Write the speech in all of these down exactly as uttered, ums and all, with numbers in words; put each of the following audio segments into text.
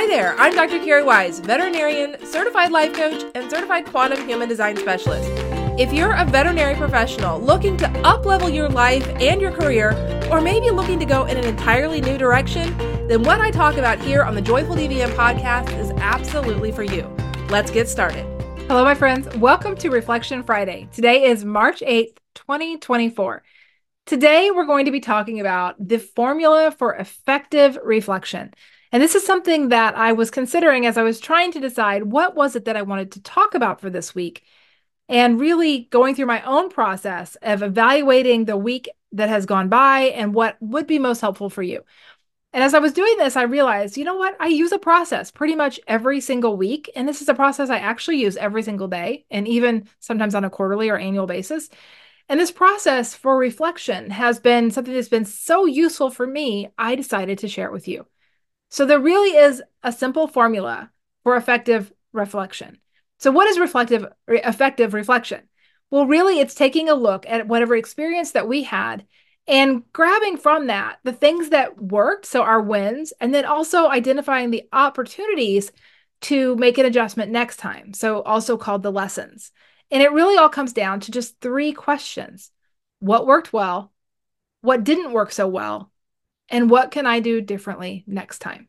Hi there, I'm Doctor Carrie Wise, veterinarian, certified life coach, and certified quantum human design specialist. If you're a veterinary professional looking to up-level your life and your career, or maybe looking to go in an entirely new direction, then what I talk about here on the Joyful D V M podcast is absolutely for you. Let's get started. Hello, my friends. Welcome to Reflection Friday. Today is March eighth, twenty twenty-four. Today, we're going to be talking about the formula for effective reflection. And this is something that I was considering as I was trying to decide what was it that I wanted to talk about for this week, and really going through my own process of evaluating the week that has gone by and what would be most helpful for you. And as I was doing this, I realized, you know what? I use a process pretty much every single week. And this is a process I actually use every single day, and even sometimes on a quarterly or annual basis. And this process for reflection has been something that's been so useful for me, I decided to share it with you. So there really is a simple formula for effective reflection. So what is reflective, effective reflection? Well, really, it's taking a look at whatever experience that we had and grabbing from that the things that worked, so our wins, and then also identifying the opportunities to make an adjustment next time, so also called the lessons. And it really all comes down to just three questions. What worked well? What didn't work so well? And what can I do differently next time?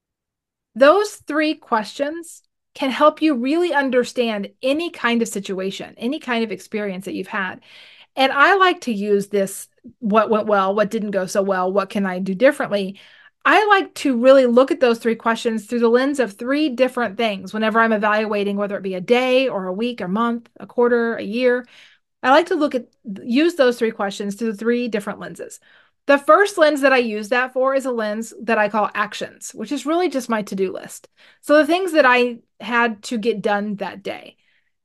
Those three questions can help you really understand any kind of situation, any kind of experience that you've had. And I like to use this, what went well, what didn't go so well, what can I do differently? I like to really look at those three questions through the lens of three different things whenever I'm evaluating, whether it be a day or a week, a month, a quarter, a year. I like to look at, use those three questions through the three different lenses. The first lens that I use that for is a lens that I call actions, which is really just my to-do list. So the things that I had to get done that day.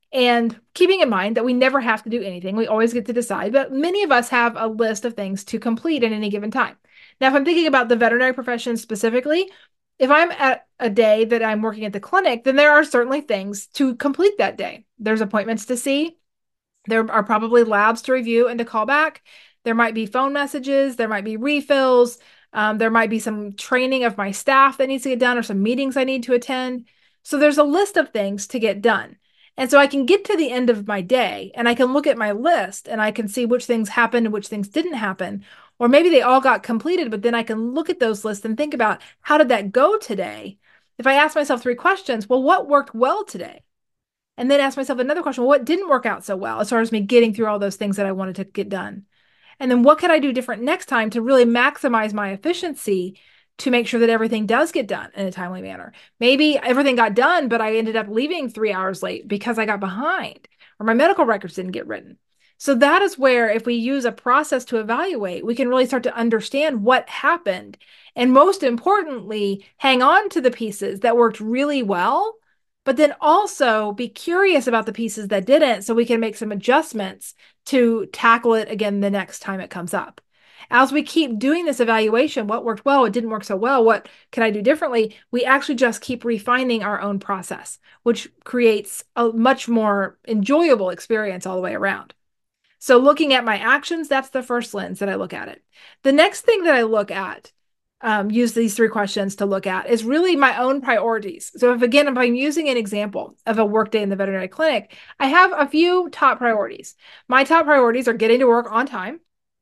And keeping in mind that we never have to do anything, we always get to decide, but many of us have a list of things to complete at any given time. Now, if I'm thinking about the veterinary profession specifically, if I'm at a day that I'm working at the clinic, then there are certainly things to complete that day. There's appointments to see. There are probably labs to review and to call back. There might be phone messages. There might be refills. Um, there might be some training of my staff that needs to get done or some meetings I need to attend. So there's a list of things to get done. And so I can get to the end of my day and I can look at my list and I can see which things happened and which things didn't happen. Or maybe they all got completed, but then I can look at those lists and think about, how did that go today? If I ask myself three questions, well, what worked well today? And then ask myself another question, well, what didn't work out so well as far as me getting through all those things that I wanted to get done? And then what could I do different next time to really maximize my efficiency to make sure that everything does get done in a timely manner? Maybe everything got done, but I ended up leaving three hours late because I got behind or my medical records didn't get written. So that is where, if we use a process to evaluate, we can really start to understand what happened. And most importantly, hang on to the pieces that worked really well, but then also be curious about the pieces that didn't so we can make some adjustments to tackle it again the next time it comes up. As we keep doing this evaluation, what worked well, what didn't work so well, what can I do differently, we actually just keep refining our own process, which creates a much more enjoyable experience all the way around. So looking at my actions, that's the first lens that I look at it. The next thing that I look at, um, use these three questions to look at, is really my own priorities. So if, again, if I'm using an example of a workday in the veterinary clinic, I have a few top priorities. My top priorities are getting to work on time.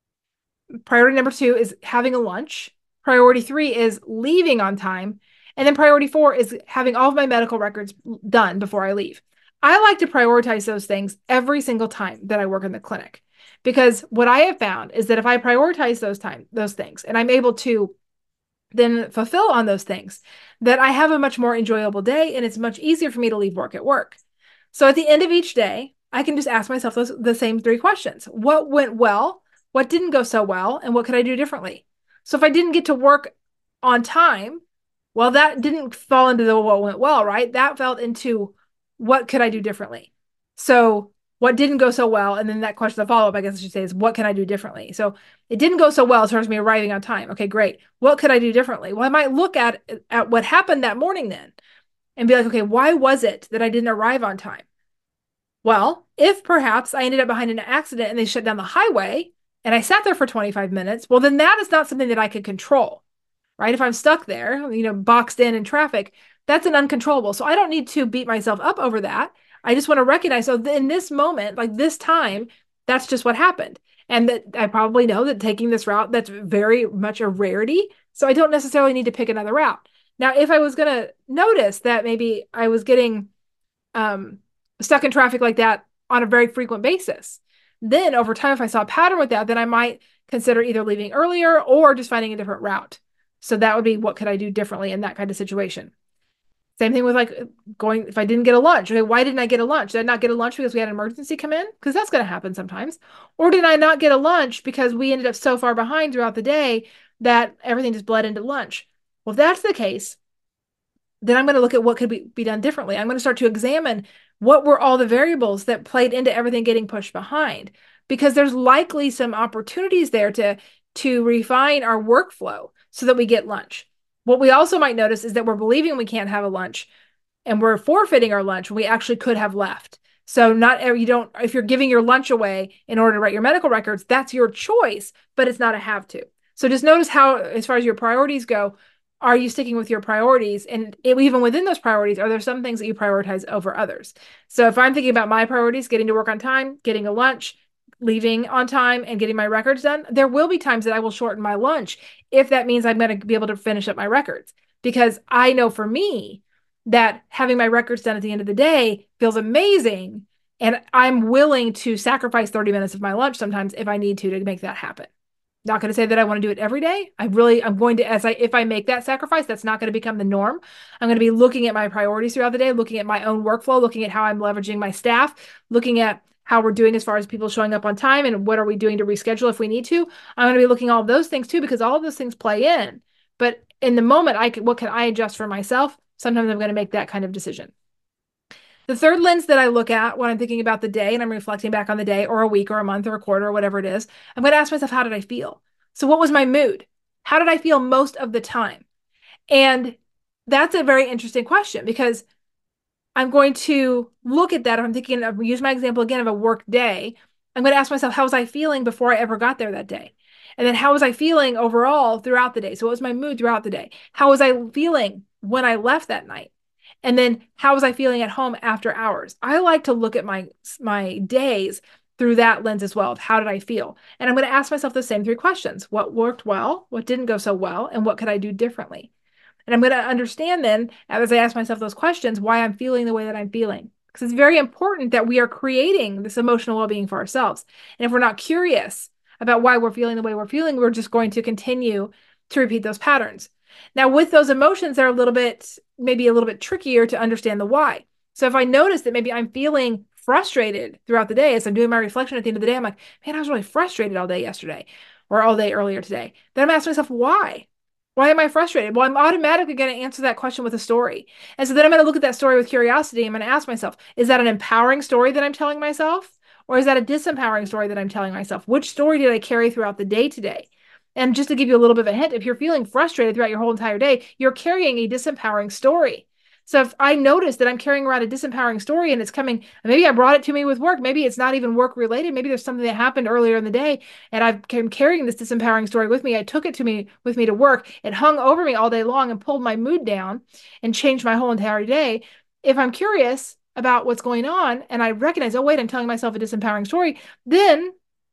Priority number two is having a lunch. Priority three is leaving on time. And then priority four is having all of my medical records done before I leave. I like to prioritize those things every single time that I work in the clinic, because what I have found is that if I prioritize those time, those things, and I'm able to then fulfill on those things, that I have a much more enjoyable day and it's much easier for me to leave work at work. So at the end of each day, I can just ask myself those, the same three questions. What went well? What didn't go so well? And what could I do differently? So if I didn't get to work on time, well, that didn't fall into the what went well, right? That fell into what could I do differently? So what didn't go so well? And then that question, the follow-up, I guess I should say, is what can I do differently? So it didn't go so well as far as me arriving on time. Okay, great. What could I do differently? Well, I might look at, at what happened that morning then and be like, okay, why was it that I didn't arrive on time? Well, if perhaps I ended up behind an accident and they shut down the highway and I sat there for twenty-five minutes, well, then that is not something that I could control, right? If I'm stuck there, you know, boxed in in traffic, That's an uncontrollable. So I don't need to beat myself up over that. I just want to recognize, so in this moment, like this time, that's just what happened. And that I probably know that taking this route, that's very much a rarity. So I don't necessarily need to pick another route. Now, if I was going to notice that maybe I was getting um, stuck in traffic like that on a very frequent basis, then over time, if I saw a pattern with that, then I might consider either leaving earlier or just finding a different route. So that would be, what could I do differently in that kind of situation? Same thing with like going, if I didn't get a lunch, okay, why didn't I get a lunch? Did I not get a lunch because we had an emergency come in? Because that's going to happen sometimes. Or did I not get a lunch because we ended up so far behind throughout the day that everything just bled into lunch? Well, if that's the case, then I'm going to look at what could be, be done differently. I'm going to start to examine what were all the variables that played into everything getting pushed behind, because there's likely some opportunities there to, to refine our workflow so that we get lunch. What we also might notice is that we're believing we can't have a lunch and we're forfeiting our lunch when we actually could have left. So not you don't, if you're giving your lunch away in order to write your medical records, that's your choice, but it's not a have to. So just notice how, as far as your priorities go, are you sticking with your priorities? And even within those priorities, are there some things that you prioritize over others? So if I'm thinking about my priorities, getting to work on time, getting a lunch, leaving on time, and getting my records done, there will be times that I will shorten my lunch if that means I'm going to be able to finish up my records. Because I know for me that having my records done at the end of the day feels amazing. And I'm willing to sacrifice thirty minutes of my lunch sometimes if I need to, to make that happen. Not going to say that I want to do it every day. I really, I'm going to, as I, if I make that sacrifice, that's not going to become the norm. I'm going to be looking at my priorities throughout the day, looking at my own workflow, looking at how I'm leveraging my staff, looking at how we're doing as far as people showing up on time and what are we doing to reschedule if we need to. I'm going to be looking at all of those things too, because all of those things play in. But in the moment, I can, what can I adjust for myself? Sometimes I'm going to make that kind of decision. The third lens that I look at when I'm thinking about the day and I'm reflecting back on the day or a week or a month or a quarter or whatever it is, I'm going to ask myself, how did I feel? So what was my mood? How did I feel most of the time? And that's a very interesting question, because I'm going to look at that. If I'm thinking of, use my example again of a work day, I'm going to ask myself, how was I feeling before I ever got there that day? And then how was I feeling overall throughout the day? So what was my mood throughout the day? How was I feeling when I left that night? And then how was I feeling at home after hours? I like to look at my, my days through that lens as well of how did I feel? And I'm going to ask myself the same three questions. What worked well? What didn't go so well? And what could I do differently? And I'm going to understand then, as I ask myself those questions, why I'm feeling the way that I'm feeling. Because it's very important that we are creating this emotional well-being for ourselves. And if we're not curious about why we're feeling the way we're feeling, we're just going to continue to repeat those patterns. Now, with those emotions, they're a little bit, maybe a little bit trickier to understand the why. So if I notice that maybe I'm feeling frustrated throughout the day, as I'm doing my reflection at the end of the day, I'm like, man, I was really frustrated all day yesterday or all day earlier today. Then I'm asking myself, why? Why am I frustrated? Well, I'm automatically going to answer that question with a story. And so then I'm going to look at that story with curiosity. I'm going to ask myself, is that an empowering story that I'm telling myself? Or is that a disempowering story that I'm telling myself? Which story did I carry throughout the day today? And just to give you a little bit of a hint, if you're feeling frustrated throughout your whole entire day, you're carrying a disempowering story. So if I notice that I'm carrying around a disempowering story and it's coming, maybe I brought it to me with work, maybe it's not even work related, maybe there's something that happened earlier in the day and I've been carrying this disempowering story with me. I took it to me with me to work. It hung over me all day long and pulled my mood down and changed my whole entire day. If I'm curious about what's going on and I recognize, oh, wait, I'm telling myself a disempowering story, then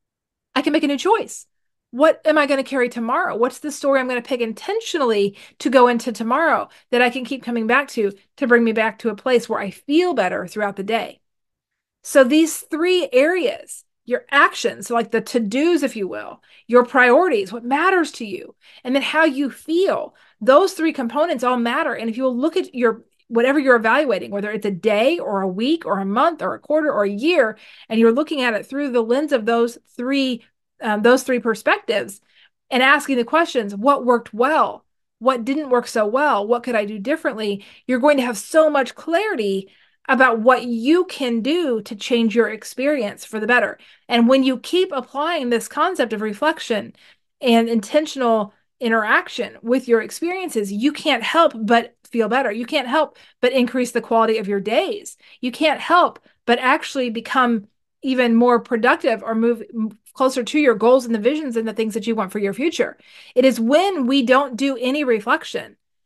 I can make a new choice. What am I going to carry tomorrow? What's the story I'm going to pick intentionally to go into tomorrow that I can keep coming back to, to bring me back to a place where I feel better throughout the day? So these three areas, your actions, so like the to-dos, if you will, your priorities, what matters to you, and then how you feel, those three components all matter. And if you will look at your whatever you're evaluating, whether it's a day or a week or a month or a quarter or a year, and you're looking at it through the lens of those three Um, those three perspectives and asking the questions, what worked well? What didn't work so well? What could I do differently? You're going to have so much clarity about what you can do to change your experience for the better. And when you keep applying this concept of reflection and intentional interaction with your experiences, you can't help but feel better. You can't help but increase the quality of your days. You can't help but actually become even more productive or move closer to your goals and the visions and the things that you want for your future. It is when we don't do any reflection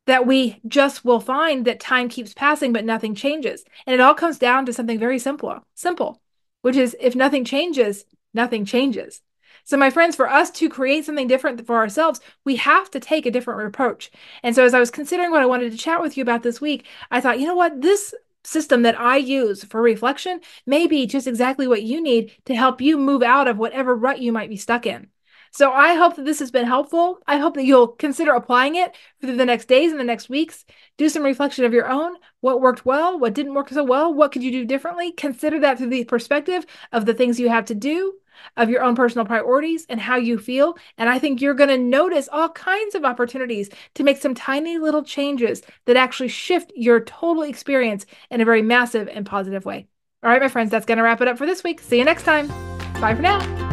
that we just will find that time keeps passing, but nothing changes. And it all comes down to something very simple, simple, which is if nothing changes, nothing changes. So my friends, for us to create something different for ourselves, we have to take a different approach. And so as I was considering what I wanted to chat with you about this week, I thought, you know what, this system that I use for reflection may be just exactly what you need to help you move out of whatever rut you might be stuck in. So I hope that this has been helpful. I hope that you'll consider applying it through the next days and the next weeks. Do some reflection of your own. What worked well? What didn't work so well? What could you do differently? Consider that through the perspective of the things you have to do, of your own personal priorities and how you feel. And I think you're going to notice all kinds of opportunities to make some tiny little changes that actually shift your total experience in a very massive and positive way. All right, my friends, that's going to wrap it up for this week. See you next time. Bye for now.